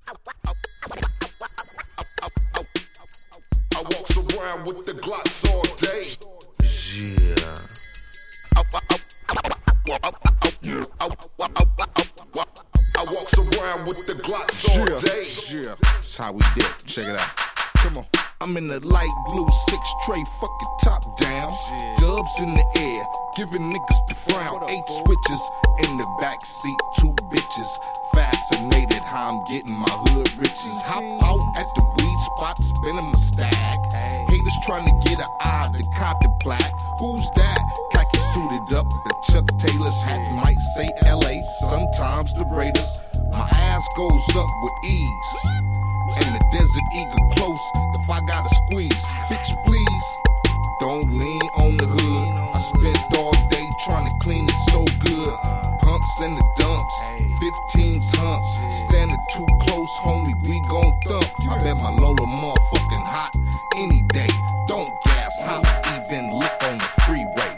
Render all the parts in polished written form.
I walks around with the Glocks all day. Yeah. I walks around with the Glocks all day. Yeah. That's how we did. Check it out. Come on. I'm in the light blue 6 tray, fucking top down. Dubs in the air, giving niggas the frown. 8 switches in the back seat, 2 bitches. Fascinated how I'm getting my hood riches. Hop out at the weed spot, spinning my stack. Haters trying to get an eye of the Compton plaque. Who's that? Khaki suited up, the Chuck Taylor's hat might say LA, sometimes the Raiders. My ass goes up with ease, and the Desert Eagle close if I gotta squeeze. Bitch, please, don't lean on the hood. I spent all day trying to clean it so good. Pumps in the dumps, 15's hump. Standing too close, homie, we gon' thump. I bet my Lola motherfucking hot any day. Don't gas hot, even lick on the freeway.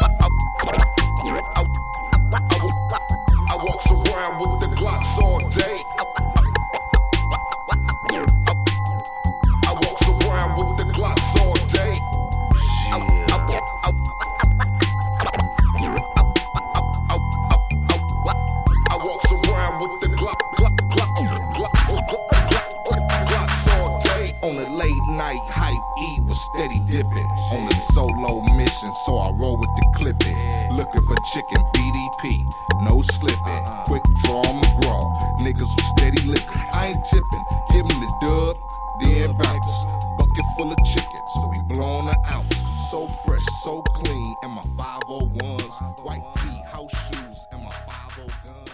I walks around with the Glocks all day. I walks around with the Glocks all day. I walks around with the Glocks all day. On a late night hype, E was steady dipping. On a solo mission, so I roll with the clipping. Looking for chicken BDP, no slipping. Quick draw McGraw, niggas was steady licking. I ain't tipping, give me the dub, then bounce. Bucket full of chicken, so we blowing an ounce. So fresh, so clean, and my 501s. White tee, house shoes, and my 50 guns.